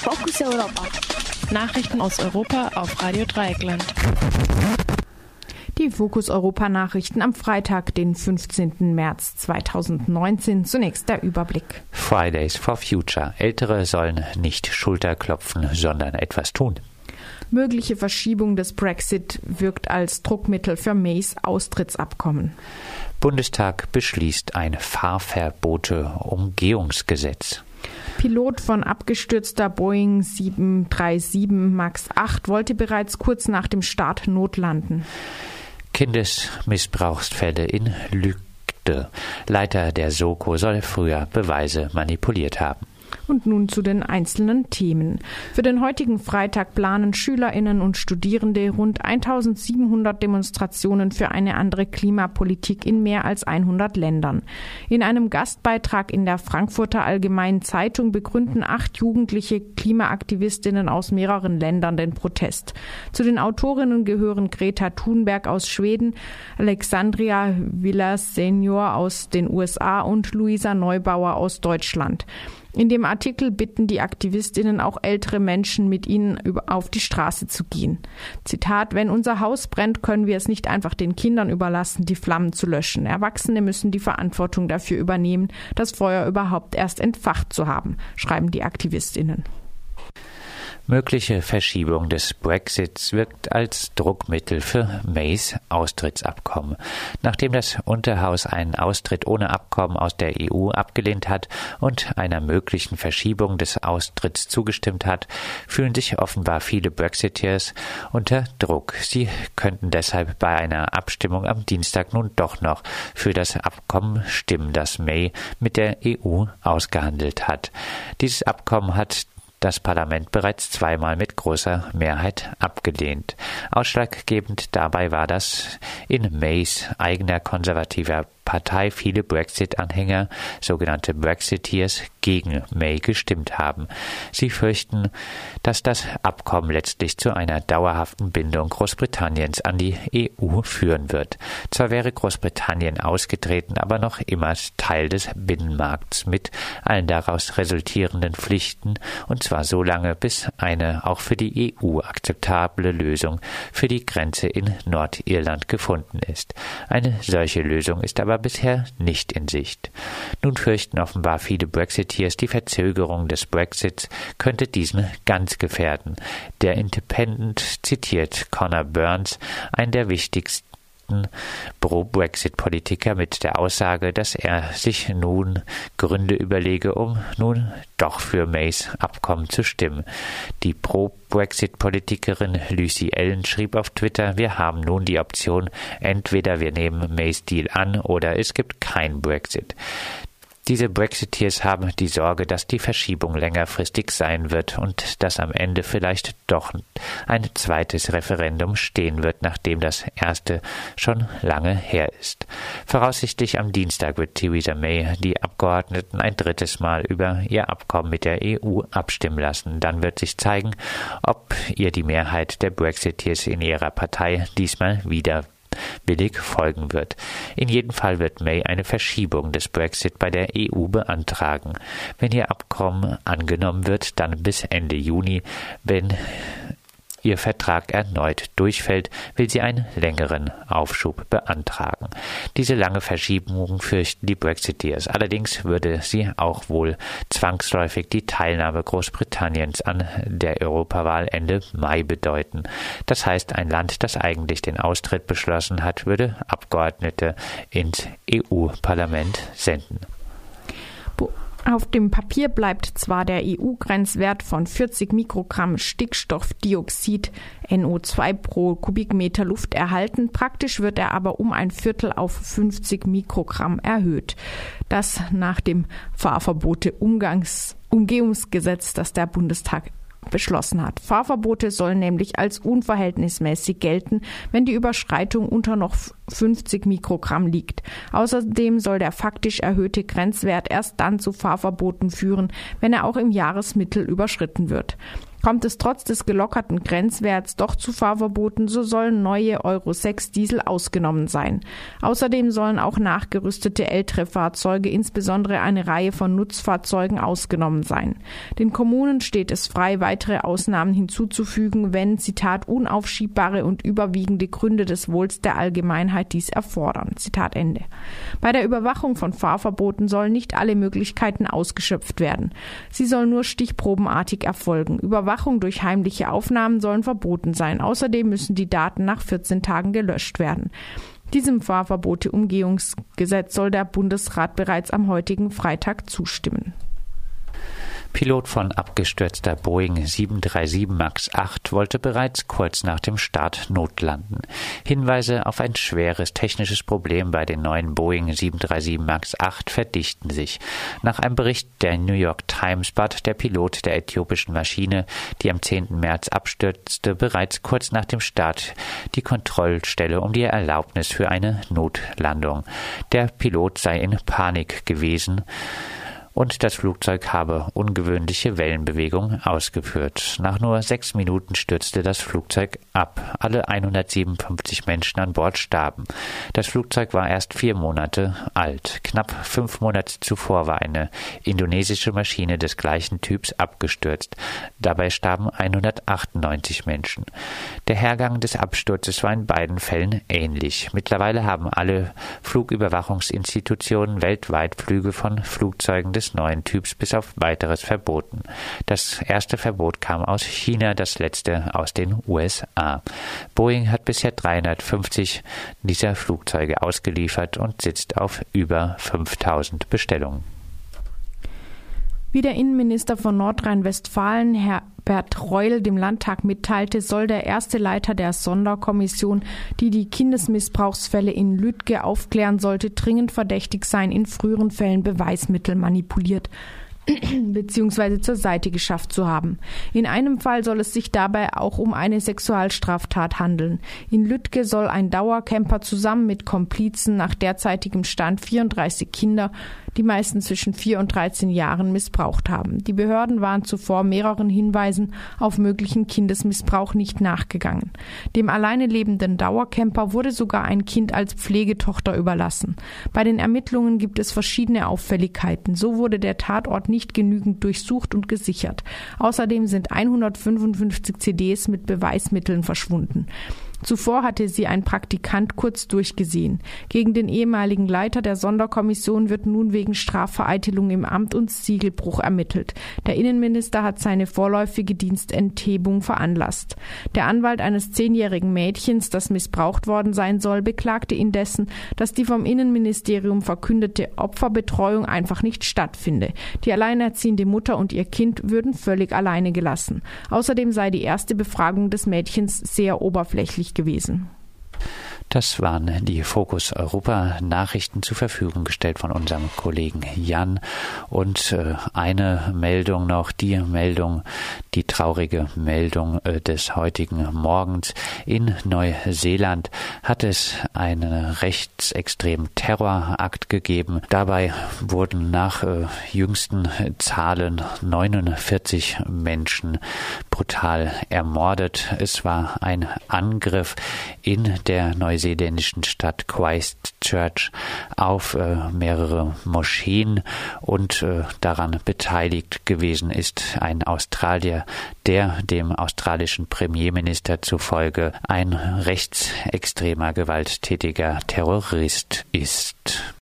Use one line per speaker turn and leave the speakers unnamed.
Fokus Europa.
Nachrichten aus Europa auf Radio Dreieckland.
Die Fokus Europa Nachrichten am Freitag, den 15. März 2019. Zunächst der Überblick.
Fridays for Future. Ältere sollen nicht Schulterklopfen, sondern etwas tun.
Mögliche Verschiebung des Brexit wirkt als Druckmittel für Mays Austrittsabkommen.
Bundestag beschließt ein Fahrverbote-Umgehungsgesetz.
Pilot von abgestürzter Boeing 737 MAX 8 wollte bereits kurz nach dem Start notlanden.
Kindesmissbrauchsfälle in Lügde. Leiter der Soko soll früher Beweise manipuliert haben.
Und nun zu den einzelnen Themen. Für den heutigen Freitag planen SchülerInnen und Studierende rund 1700 Demonstrationen für eine andere Klimapolitik in mehr als 100 Ländern. In einem Gastbeitrag in der Frankfurter Allgemeinen Zeitung begründen 8 jugendliche Klimaaktivistinnen aus mehreren Ländern den Protest. Zu den Autorinnen gehören Greta Thunberg aus Schweden, Alexandria Villas Senior aus den USA und Luisa Neubauer aus Deutschland. In dem Artikel bitten die Aktivistinnen auch ältere Menschen, mit ihnen auf die Straße zu gehen. Zitat: Wenn unser Haus brennt, können wir es nicht einfach den Kindern überlassen, die Flammen zu löschen. Erwachsene müssen die Verantwortung dafür übernehmen, das Feuer überhaupt erst entfacht zu haben, schreiben die Aktivistinnen.
Mögliche Verschiebung des Brexits wirkt als Druckmittel für Mays Austrittsabkommen. Nachdem das Unterhaus einen Austritt ohne Abkommen aus der EU abgelehnt hat und einer möglichen Verschiebung des Austritts zugestimmt hat, fühlen sich offenbar viele Brexiteers unter Druck. Sie könnten deshalb bei einer Abstimmung am Dienstag nun doch noch für das Abkommen stimmen, das May mit der EU ausgehandelt hat. Dieses Abkommen hat das Parlament bereits zweimal mit großer Mehrheit abgelehnt. Ausschlaggebend dabei war, dass in Mays eigener konservativer Partei viele Brexit-Anhänger, sogenannte Brexiteers, gegen May gestimmt haben. Sie fürchten, dass das Abkommen letztlich zu einer dauerhaften Bindung Großbritanniens an die EU führen wird. Zwar wäre Großbritannien ausgetreten, aber noch immer Teil des Binnenmarkts mit allen daraus resultierenden Pflichten, und zwar so lange, bis eine auch für die EU akzeptable Lösung für die Grenze in Nordirland gefunden ist. Eine solche Lösung ist aber bisher nicht in Sicht. Nun fürchten offenbar viele Brexiteers, die Verzögerung des Brexits könnte diesen ganz gefährden. Der Independent zitiert Conor Burns, einen der wichtigsten Pro-Brexit-Politiker, mit der Aussage, dass er sich nun Gründe überlege, um nun doch für Mays Abkommen zu stimmen. Die Pro-Brexit-Politikerin Lucy Allen schrieb auf Twitter: Wir haben nun die Option, entweder wir nehmen Mays Deal an oder es gibt kein Brexit. Diese Brexiteers haben die Sorge, dass die Verschiebung längerfristig sein wird und dass am Ende vielleicht doch ein zweites Referendum stehen wird, nachdem das erste schon lange her ist. Voraussichtlich am Dienstag wird Theresa May die Abgeordneten ein drittes Mal über ihr Abkommen mit der EU abstimmen lassen. Dann wird sich zeigen, ob ihr die Mehrheit der Brexiteers in ihrer Partei diesmal wieder billig folgen wird. In jedem Fall wird May eine Verschiebung des Brexit bei der EU beantragen. Wenn ihr Abkommen angenommen wird, dann bis Ende Juni. Wenn ihr Vertrag erneut durchfällt, will sie einen längeren Aufschub beantragen. Diese lange Verschiebung fürchten die Brexiteers. Allerdings würde sie auch wohl zwangsläufig die Teilnahme Großbritanniens an der Europawahl Ende Mai bedeuten. Das heißt, ein Land, das eigentlich den Austritt beschlossen hat, würde Abgeordnete ins EU-Parlament senden.
Auf dem Papier bleibt zwar der EU-Grenzwert von 40 Mikrogramm Stickstoffdioxid NO2 pro Kubikmeter Luft erhalten, praktisch wird er aber um ein Viertel auf 50 Mikrogramm erhöht. Das nach dem Fahrverbote-Umgehungsgesetz, das der Bundestag beschlossen hat. Fahrverbote sollen nämlich als unverhältnismäßig gelten, wenn die Überschreitung unter noch 50 Mikrogramm liegt. Außerdem soll der faktisch erhöhte Grenzwert erst dann zu Fahrverboten führen, wenn er auch im Jahresmittel überschritten wird. Kommt es trotz des gelockerten Grenzwerts doch zu Fahrverboten, so sollen neue Euro 6 Diesel ausgenommen sein. Außerdem sollen auch nachgerüstete ältere Fahrzeuge, insbesondere eine Reihe von Nutzfahrzeugen, ausgenommen sein. Den Kommunen steht es frei, weitere Ausnahmen hinzuzufügen, wenn, Zitat, unaufschiebbare und überwiegende Gründe des Wohls der Allgemeinheit dies erfordern. Zitat Ende. Bei der Überwachung von Fahrverboten sollen nicht alle Möglichkeiten ausgeschöpft werden. Sie soll nur stichprobenartig erfolgen. Überwachung durch heimliche Aufnahmen sollen verboten sein. Außerdem müssen die Daten nach 14 Tagen gelöscht werden. Diesem Fahrverbote-Umgehungsgesetz soll der Bundesrat bereits am heutigen Freitag zustimmen.
Pilot von abgestürzter Boeing 737 MAX 8 wollte bereits kurz nach dem Start notlanden. Hinweise auf ein schweres technisches Problem bei den neuen Boeing 737 MAX 8 verdichten sich. Nach einem Bericht der New York Times bat der Pilot der äthiopischen Maschine, die am 10. März abstürzte, bereits kurz nach dem Start die Kontrollstelle um die Erlaubnis für eine Notlandung. Der Pilot sei in Panik gewesen und das Flugzeug habe ungewöhnliche Wellenbewegungen ausgeführt. Nach nur 6 Minuten stürzte das Flugzeug ab. Alle 157 Menschen an Bord starben. Das Flugzeug war erst 4 Monate alt. Knapp 5 Monate zuvor war eine indonesische Maschine des gleichen Typs abgestürzt. Dabei starben 198 Menschen. Der Hergang des Absturzes war in beiden Fällen ähnlich. Mittlerweile haben alle Flugüberwachungsinstitutionen weltweit Flüge von Flugzeugen des neuen Typs bis auf weiteres verboten. Das erste Verbot kam aus China, das letzte aus den USA. Boeing hat bisher 350 dieser Flugzeuge ausgeliefert und sitzt auf über 5000 Bestellungen.
Wie der Innenminister von Nordrhein-Westfalen, Herbert Reul, dem Landtag mitteilte, soll der erste Leiter der Sonderkommission, die die Kindesmissbrauchsfälle in Lüttke aufklären sollte, dringend verdächtig sein, in früheren Fällen Beweismittel manipuliert bzw. zur Seite geschafft zu haben. In einem Fall soll es sich dabei auch um eine Sexualstraftat handeln. In Lüttke soll ein Dauercamper zusammen mit Komplizen nach derzeitigem Stand 34 Kinder, die meisten zwischen 4 und 13 Jahren, missbraucht haben. Die Behörden waren zuvor mehreren Hinweisen auf möglichen Kindesmissbrauch nicht nachgegangen. Dem alleine lebenden Dauercamper wurde sogar ein Kind als Pflegetochter überlassen. Bei den Ermittlungen gibt es verschiedene Auffälligkeiten. So wurde der Tatort nicht genügend durchsucht und gesichert. Außerdem sind 155 CDs mit Beweismitteln verschwunden. Zuvor hatte sie ein Praktikant kurz durchgesehen. Gegen den ehemaligen Leiter der Sonderkommission wird nun wegen Strafvereitelung im Amt und Siegelbruch ermittelt. Der Innenminister hat seine vorläufige Dienstenthebung veranlasst. Der Anwalt eines 10-jährigen Mädchens, das missbraucht worden sein soll, beklagte indessen, dass die vom Innenministerium verkündete Opferbetreuung einfach nicht stattfinde. Die alleinerziehende Mutter und ihr Kind würden völlig alleine gelassen. Außerdem sei die erste Befragung des Mädchens sehr oberflächlich gewesen.
Das waren die Fokus Europa Nachrichten, zur Verfügung gestellt von unserem Kollegen Jan. Und eine Meldung noch, die traurige Meldung des heutigen Morgens. In Neuseeland hat es einen rechtsextremen Terrorakt gegeben. Dabei wurden nach jüngsten Zahlen 49 Menschen brutal ermordet. Es war ein Angriff in der neuseeländischen Stadt Christchurch auf mehrere Moscheen, und daran beteiligt gewesen ist ein Australier, der dem australischen Premierminister zufolge ein rechtsextremer, gewalttätiger Terrorist ist.